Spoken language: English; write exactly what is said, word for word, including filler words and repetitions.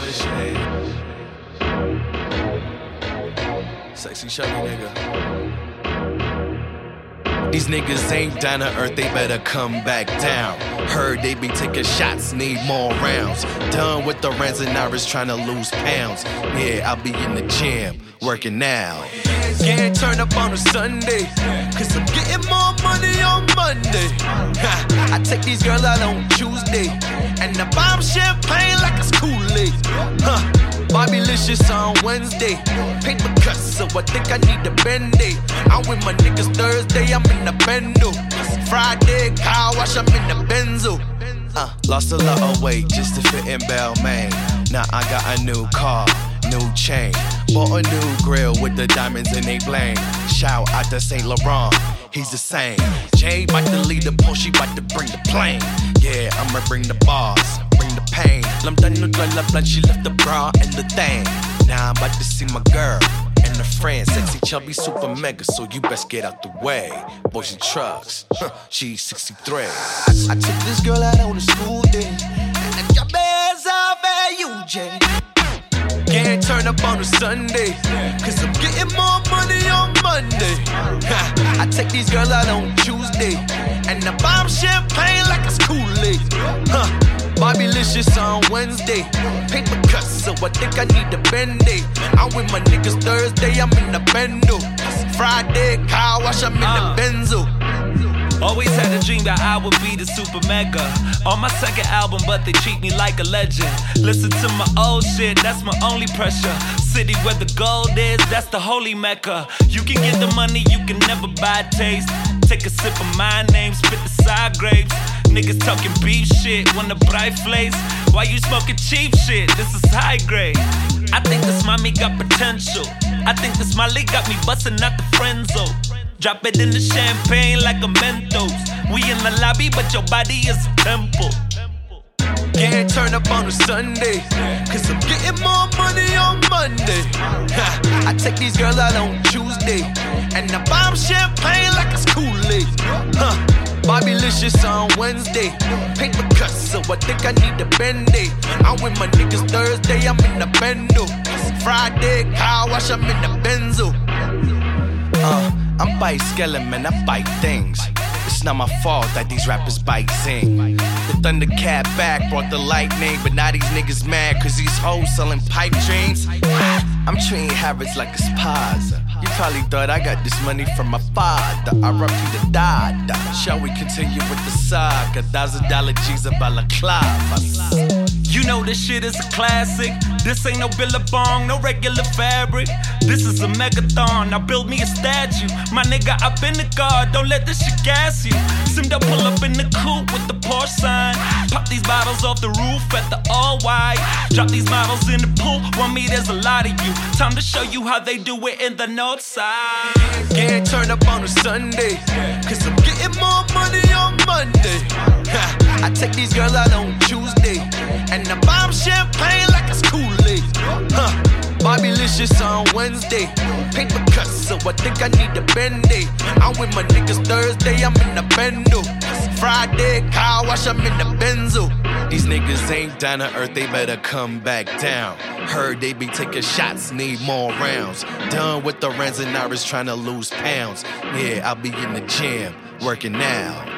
this shit. Sexy chubby nigga. These niggas ain't down to earth, they better come back down. Heard they be taking shots, need more rounds. Done with the Rans and Iris trying to lose pounds. Yeah, I'll be in the gym, working out. Can't turn up on a Sunday, cause I'm getting more money on Monday. Ha, I take these girls out on Tuesday, and I buy them champagne like it's Kool-Aid. Huh. Bobby-licious on Wednesday. Paper cuts, so I think I need a Band-Aid. I'm with my niggas Thursday, I'm in the Bendo. Friday, car wash, I'm in the Benzo. Uh, lost a lot of weight just to fit in Balmain. Now I got a new car, new chain. Bought a new grill with the diamonds in they bling. Shout out to Saint Laurent, he's the same. Jay bout to lead the pole, she bout to bring the plane. Yeah, I'ma bring the bars, bring the pain. Lam done no dwell up, she left the bra and the thing. Now I'm about to see my girl and her friend, sexy, chubby, super mega. So you best get out the way. Boys and trucks, huh, she's sixty-three. I, I took this girl out on a school day, and I dropped my ass off at U J. Can't turn up on a Sunday, cause I'm getting more money on Monday. Ha, I take these girls out on Tuesday, and I buy them champagne like it's Kool-Aid. Huh. Bobby-licious on Wednesday. Paper cuts, so I think I need a Band-Aid. I'm with my niggas Thursday, I'm in the Bendo. Friday, car wash, I'm in uh. the Benzo. Always had a dream that I would be the super mega. On my second album, but they treat me like a legend. Listen to my old shit, that's my only pressure. City where the gold is, that's the holy mecca. You can get the money, you can never buy taste. Take a sip of my name, spit the side grapes. Niggas talking beef shit, want a bright place. Why you smoking cheap shit? This is high grade. I think this mommy got potential. I think this Molly got me bustin' out the friend zone. Drop it in the champagne like a Mentos. We in the lobby, but your body is a temple. Can't turn up on a Sunday, cause I'm getting more money on Monday. Ha, I take these girls out on Tuesday, and I buy them champagne like it's Kool-Aid. Huh. Bobby-licious on Wednesday. Paper cuts, so I think I need a Band-Aid. I'm with my niggas Thursday, I'm in the Bendo. Friday, car wash, I'm in the Benzo. Uh, I'm bite skeleton, man, I bite things. It's not my fault that these rappers bite sing. The Thundercat back brought the lightning, but now these niggas mad cause these hoes selling pipe dreams. I'm treating Harrods like a spaza. You probably thought I got this money from my father. I R P the dada. Shall we continue with the saga? Thousand dollar G's a balaclava. You know this shit is a classic. This ain't no Billabong, no regular fabric. This is a megathon, now build me a statue. My nigga, up in the car, don't let this shit gas you. Simdo pull up in the coupe with the Porsche sign. Pop these bottles off the roof at the all-white. Drop these models in the pool, want me, there's a lot of you. Time to show you how they do it in the north side. Can't turn up on a Sunday, cause I'm getting more money on Monday. Ha, I take these girls out on Tuesday, and I buy them champagne like it's Kool-Aid. Huh. Bobby-licious on Wednesday. Paper cuts, so I think I need a Band-Aid. I'm with my niggas Thursday, I'm in the Bendo. Friday, car wash, I'm in the Benzo. These niggas ain't down to earth, they better come back down. Heard they be taking shots, need more rounds. Done with the Rans and Iris trying to lose pounds. Yeah, I'll be in the gym, working out.